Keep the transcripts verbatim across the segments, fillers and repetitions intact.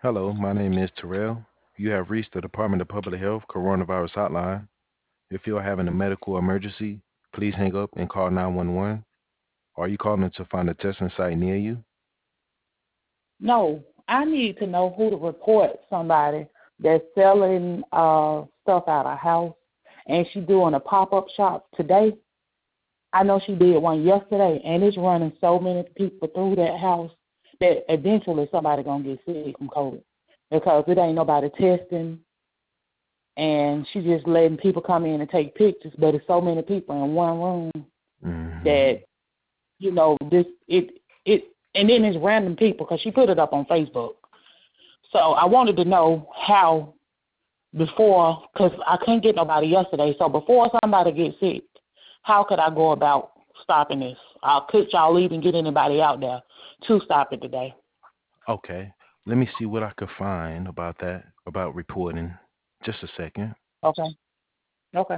Hello, my name is Terrell. You have reached the Department of Public Health Coronavirus Hotline. If you are having a medical emergency, please hang up and call nine one one. Are you calling to find a testing site near you? No, I need to know who to report somebody that's selling uh stuff out of house and she doing a pop up shop today. I know she did one yesterday and it's running so many people through that house that eventually somebody gonna get sick from COVID because it ain't nobody testing and she just letting people come in and take pictures, but it's so many people in one room Mm-hmm. that you know this it it and then it's random people because she put it up on Facebook. So I wanted to know how before, because I couldn't get nobody yesterday. So before somebody gets sick, how could I go about stopping this? Uh, could y'all even get anybody out there to stop it today? Okay, let me see what I could find about that, about reporting. Just a second. Okay. Okay.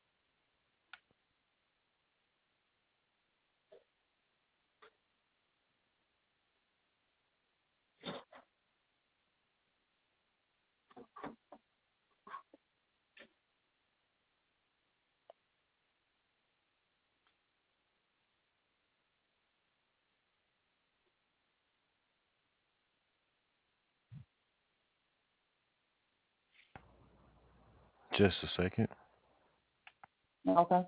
Just a second. Okay.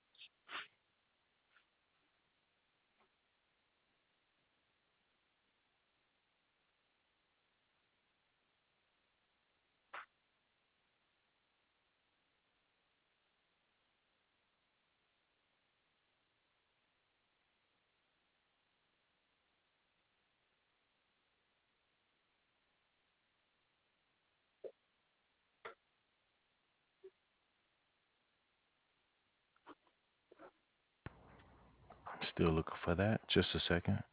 Still looking for that. Just a second.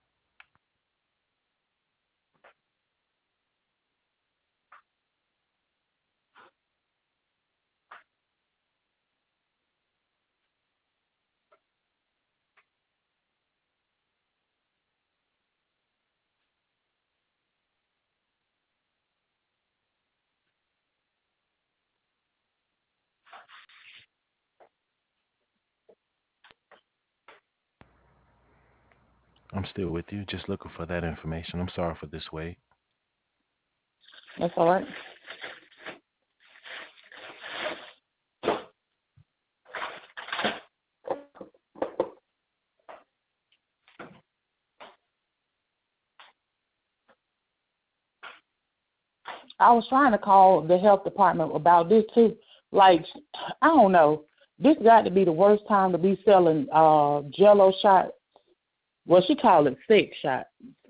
I'm still with you. Just looking for that information. I'm sorry for this wait. That's all right. I was trying to call the health department about this too. Like, I don't know. This got to be the worst time to be selling uh Jello shots. Well, she called it six shots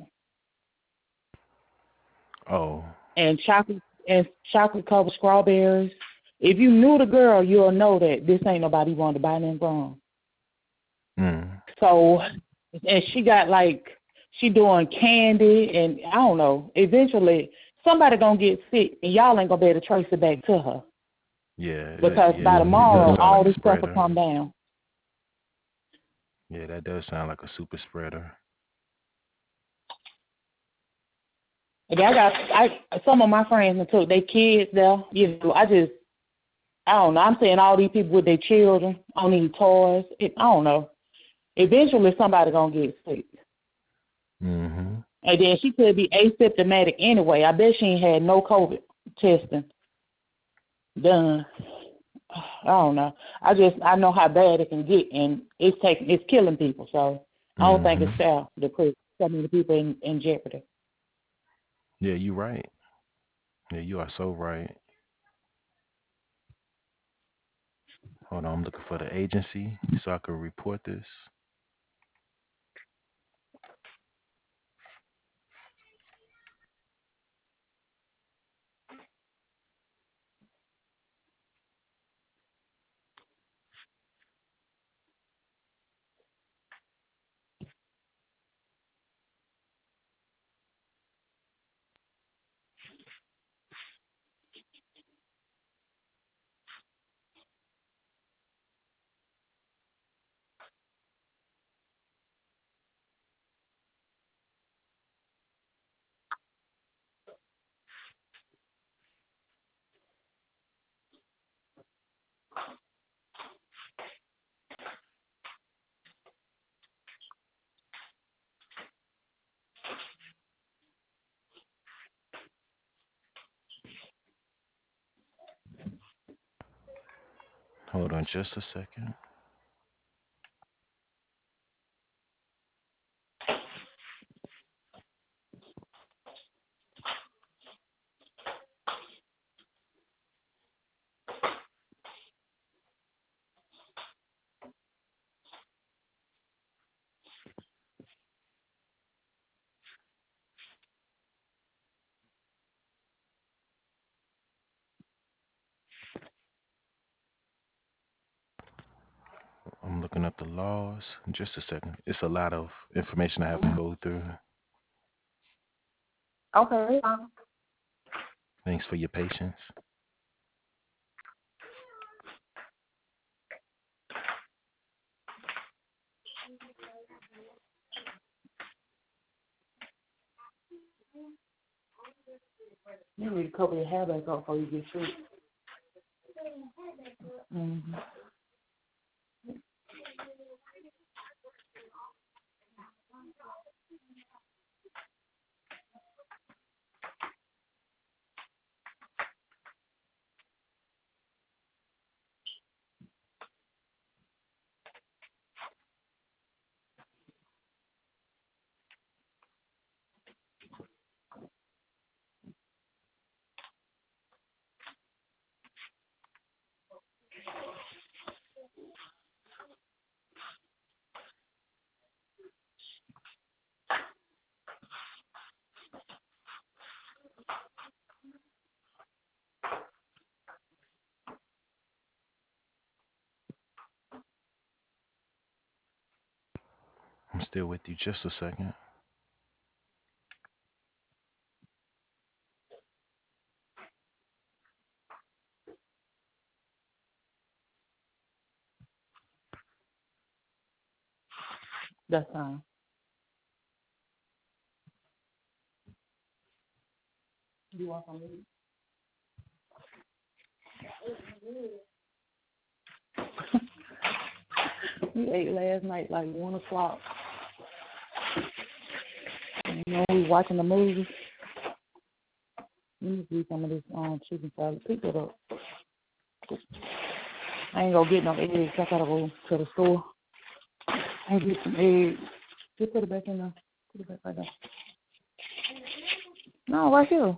Oh, and chocolate and chocolate covered strawberries. If you knew the girl, you'll know that this ain't nobody wanted to buy them from. mm. So, and she got like she doing candy and I don't know. Eventually, somebody gonna get sick and y'all ain't gonna be able to trace it back to her Yeah, that, because by yeah, it does tomorrow sound all like a this stuff will spreader. come down. Yeah, that does sound like a super spreader. And I got I some of my friends that took their kids there. You know, I just I don't know. I'm saying all these people with their children on these toys. It, I don't know. Eventually, somebody gonna get sick, Mm-hmm. and then she could be asymptomatic anyway. I bet she ain't had no COVID testing done. I don't know. I just I know how bad it can get, and it's taking it's killing people. So I don't think Mm-hmm. it's fair to put so many people in, in jeopardy. Yeah, you right. Yeah, you are so right. Hold on, I'm looking for the agency so I can report this. Hold on just a second. I'm looking up the laws. Just a second. It's a lot of information I have to go through. Okay. Thanks for your patience. You need to cover your hair back up before you get shoot. Mm-hmm. I'm still with you. Just a second. That's fine. You want some meat? We ate last night like one o'clock. You know, we watching the movie. Let me see some of this um chicken salad. Pick it up. I ain't gonna get no eggs. I gotta go to the store and get some eggs. Just put it back in there. Put it back right there. No, right here.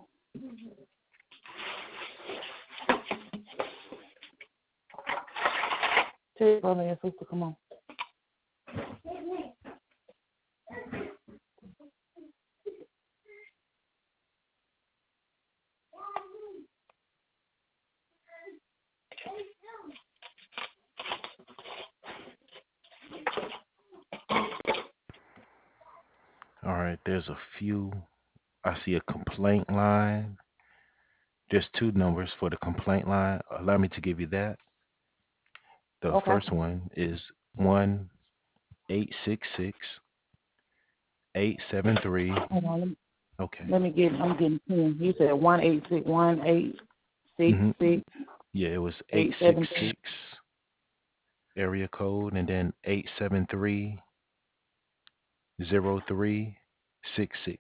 Tell your brother and sister, come on. All right, there's a few. I see a complaint line. There's two numbers for the complaint line. Allow me to give you that. The Okay. first one is one eight six six eight seven three. Hold on. Let me, Okay. let me get. I'm getting ten. You said one eight six one eight six Mm-hmm. six Yeah, it was eight eight six seven six area code and then eight seven three zero three six six.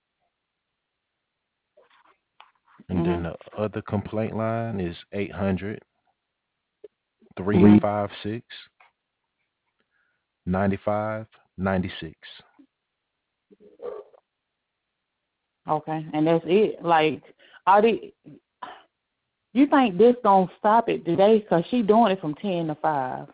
And then Mhm. the other complaint line is eight hundred three Mhm. five six nine five nine six. Okay, and that's it. Like, are they? You think this gonna stop it today? Cause she doing it from ten to five.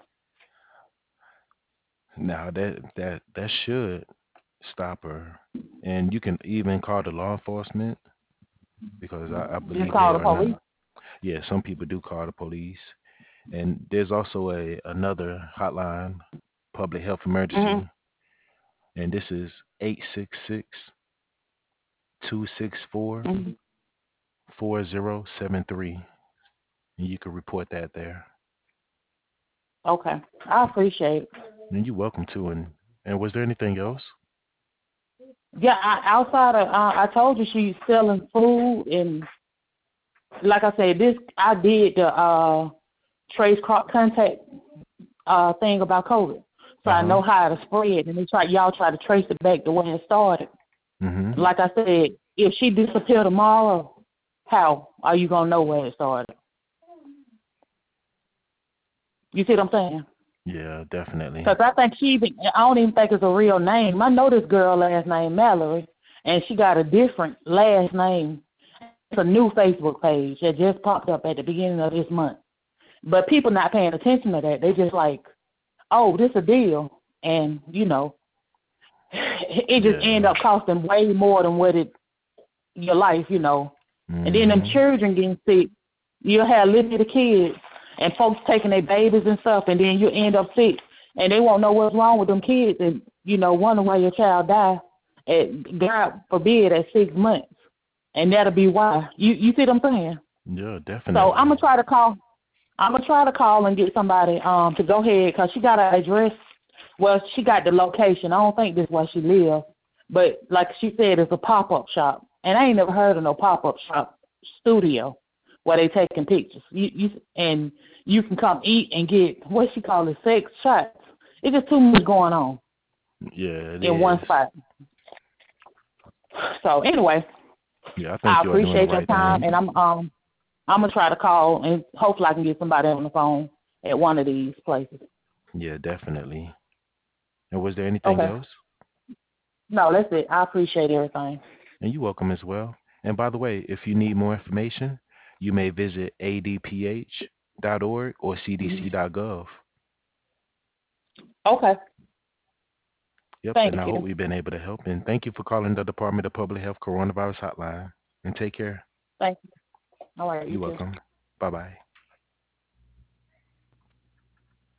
Now that that that should stop her. And you can even call the law enforcement because I, I Just believe they call the are not. police. Yeah, some people do call the police. And there's also a another hotline, public health Mhm. emergency, and this is eight six six two six four Mhm. four zero seven three. And you can report that there. Okay, I appreciate it. And you're welcome to. And and was there anything else? Yeah, I, outside of, uh, I told you she's selling food, and like I said, this I did the uh, trace co- contact uh, thing about COVID, so Uh I huh. know how to spread. And they try, y'all try to trace it back to when it started. Mhm. Like I said, if she disappear tomorrow, how are you gonna know where it started? You see what I'm saying? Yeah, definitely. Because I think she even, I don't even think it's a real name. I know this girl last name Mallory, and she got a different last name. It's a new Facebook page that just popped up at the beginning of this month. But people not paying attention to that. They just like, oh, this a deal. And, you know, it just Yeah. end up costing way more than what it, your life, you know. Mm-hmm. And then them children getting sick. You'll have little bitty kids and folks taking their babies and stuff, and then you end up sick. And they won't know what's wrong with them kids and, you know, wonder why your child died at, God forbid, at six months. And that'll be why. You you see what I'm saying? Yeah, definitely. So I'm going to try to call. I'm going to try to call and get somebody um to go ahead because she got her address. Well, she got the location. I don't think this is where she lives. But like she said, it's a pop-up shop. And I ain't never heard of no pop-up shop studio where they taking pictures. You, you And you can come eat and get, what she call it, sex shots. It's just too much going on. Yeah, it in is. one spot. So anyway, yeah, I think I you are doing the appreciate your right time, thing. and I'm um I'm gonna try to call and hopefully I can get somebody on the phone at one of these places. Yeah, definitely. And was there anything Okay. else? No, that's it. I appreciate everything. And you're welcome as well. And by the way, if you need more information, you may visit a d p h dot org or c d c dot gov. Okay. Yep, Thank and I hope you. we've been able to help. And thank you for calling the Department of Public Health Coronavirus Hotline. And take care. Thank you. All right. You You're too. welcome. Bye-bye.